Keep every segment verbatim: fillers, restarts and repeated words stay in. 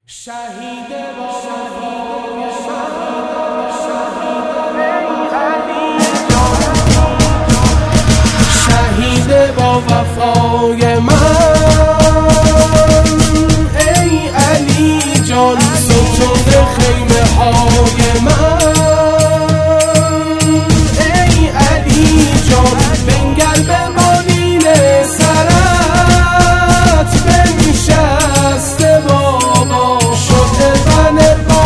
شهید با وفای شهید با وفای من، ای علی جان ستون خیمه های من، ای علی جان بنگر به بالین سرت بنشسته بابا شده بن با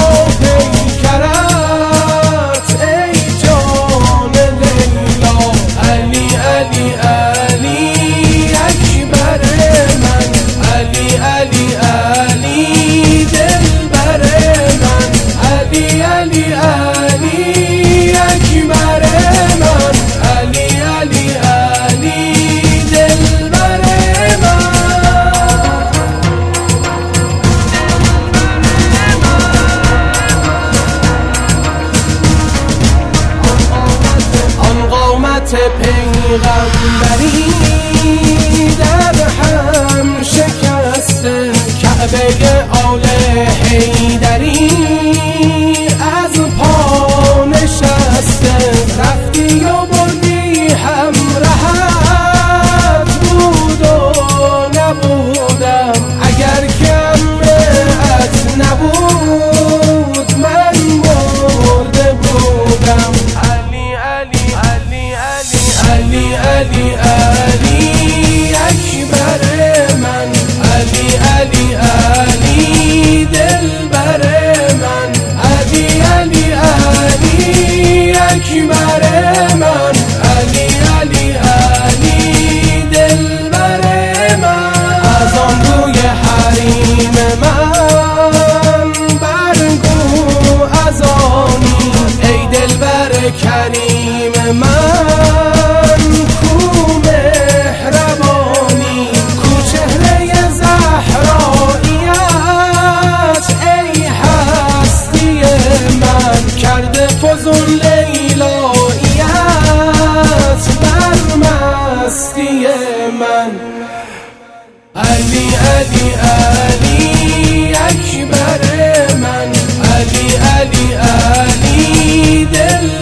پیکرت، ای جان لیلا علی علی علی اکبر من، علی علی علی دلبر من، علی علی علی اکبر من، علی علی علی دلبر من. آن قامت پیغمبری در هم شکسته، کعبه آل حیدری از پا نشسته، رفتی و بردی همراهت بود و نبودم، اگر کمت نبود من مرده بودم. علی علی علی علی علی علی علی اکبر من، علی علی علی دلبر من، علی علی علی اکبر من، علی علی علی دلبر من. از آن روی حریم من برگو از آنی، ای دلبر کریم من کو مهربانی، کو چهره زهراییت، ای هستی من کرده فزون لیلاییت بر مستی من. علی علی علی اکبر من، علی علی علی دل